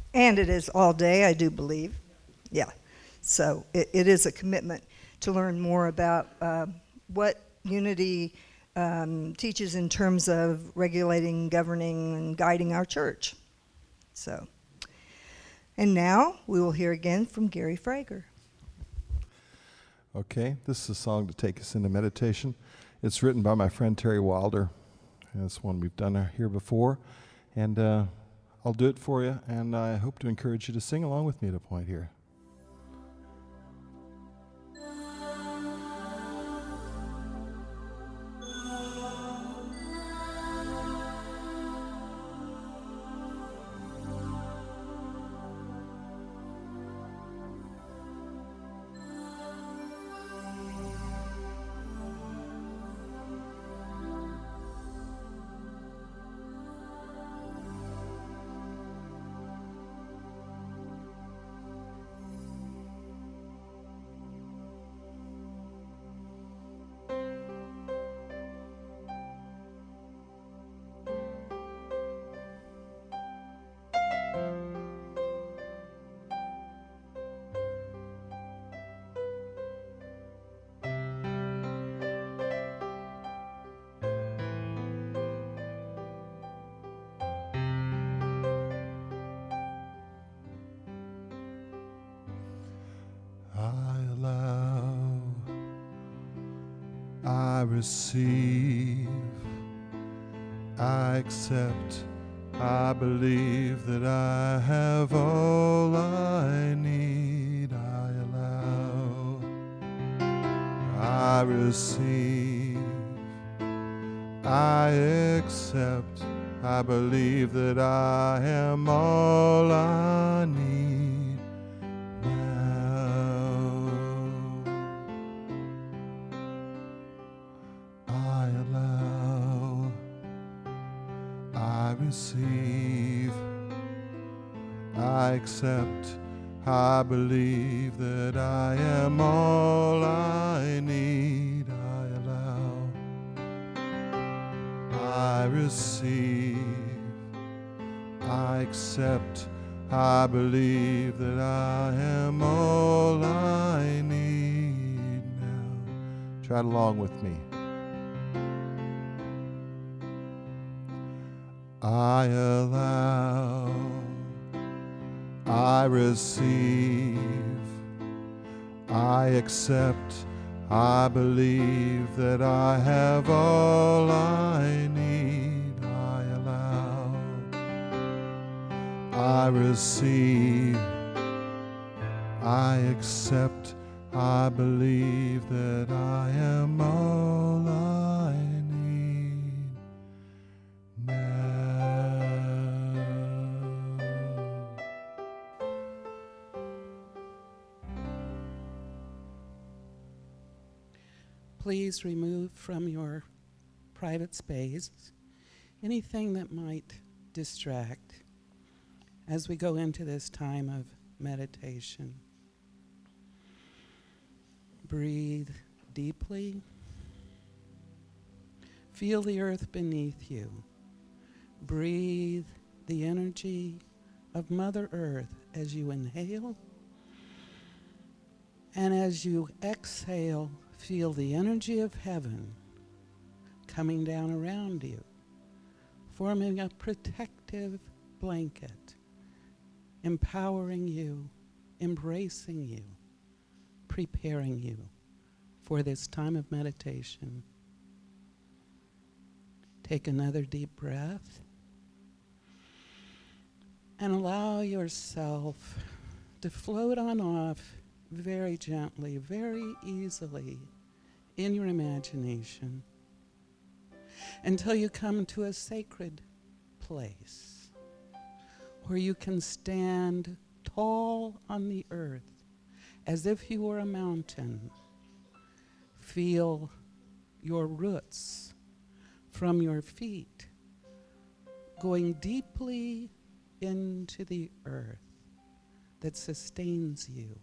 And it is all day, I do believe. Yeah. So it is a commitment to learn more about what Unity teaches in terms of regulating, governing, and guiding our church. So, and now we will hear again from Gary Frager. Okay, this is a song to take us into meditation. It's written by my friend Terry Wilder. And it's one we've done here before. And I'll do it for you, and I hope to encourage you to sing along with me at a point here. I receive, I accept, I believe that I have all I need. I allow, I receive, I accept, I believe that I am all I need now. I allow, I receive, I accept, I believe that I am all I need. I allow, I receive, I accept, I believe that I am all I need now. Try it along with me. I allow, I receive, I accept, I believe that I have all I need. I allow, I receive, I accept, I believe that I am all I need now. Please remove from your private space anything that might distract as we go into this time of meditation. Breathe deeply. Feel the earth beneath you. Breathe the energy of Mother Earth as you inhale. And as you exhale, feel the energy of heaven coming down around you, forming a protective blanket, empowering you, embracing you, preparing you for this time of meditation. Take another deep breath and allow yourself to float on off very gently, very easily in your imagination until you come to a sacred place where you can stand tall on the earth as if you were a mountain. Feel your roots from your feet going deeply into the earth that sustains you.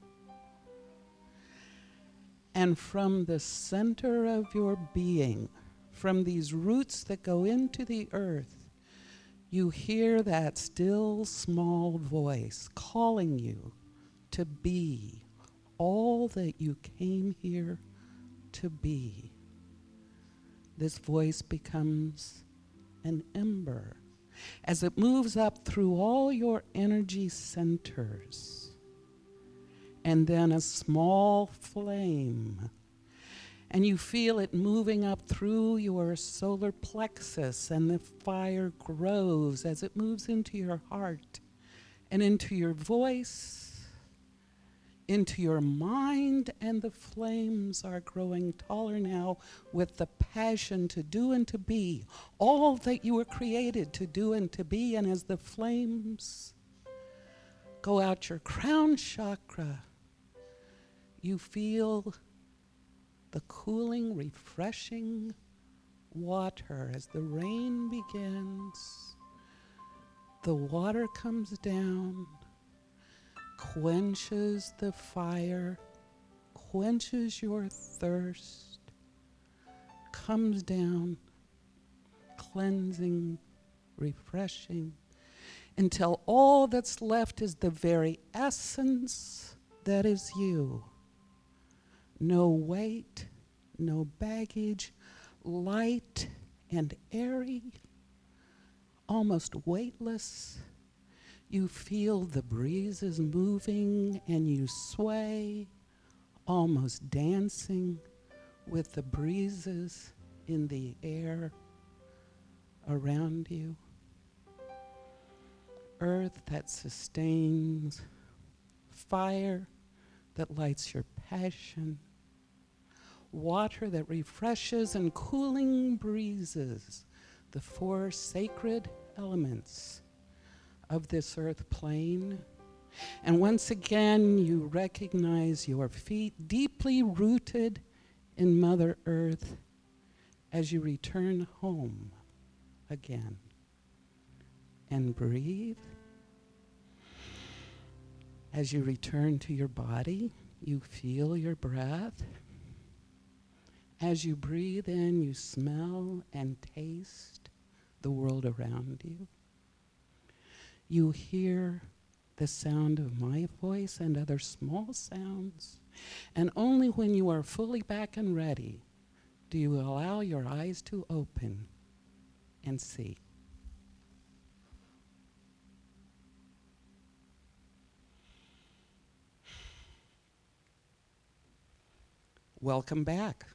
And from the center of your being, from these roots that go into the earth, You hear that still small voice calling you to be all that you came here to be. This voice becomes an ember as it moves up through all your energy centers, and then a small flame. And you feel it moving up through your solar plexus, and the fire grows as it moves into your heart and into your voice, into your mind, and the flames are growing taller now with the passion to do and to be all that you were created to do and to be. And as the flames go out your crown chakra, you feel the cooling, refreshing water as the rain begins. The water comes down, quenches the fire, quenches your thirst, comes down, cleansing, refreshing, until all that's left is the very essence that is you. No weight, no baggage, light and airy, almost weightless. You feel the breezes moving and you sway, almost dancing with the breezes in the air around you. Earth that sustains, fire that lights your passion, water that refreshes, and cooling breezes, the four sacred elements of this earth plane. And once again, you recognize your feet deeply rooted in Mother Earth as you return home again. And breathe. As you return to your body, you feel your breath. As you breathe in, you smell and taste the world around you. You hear the sound of my voice and other small sounds. And only when you are fully back and ready do you allow your eyes to open and see. Welcome back.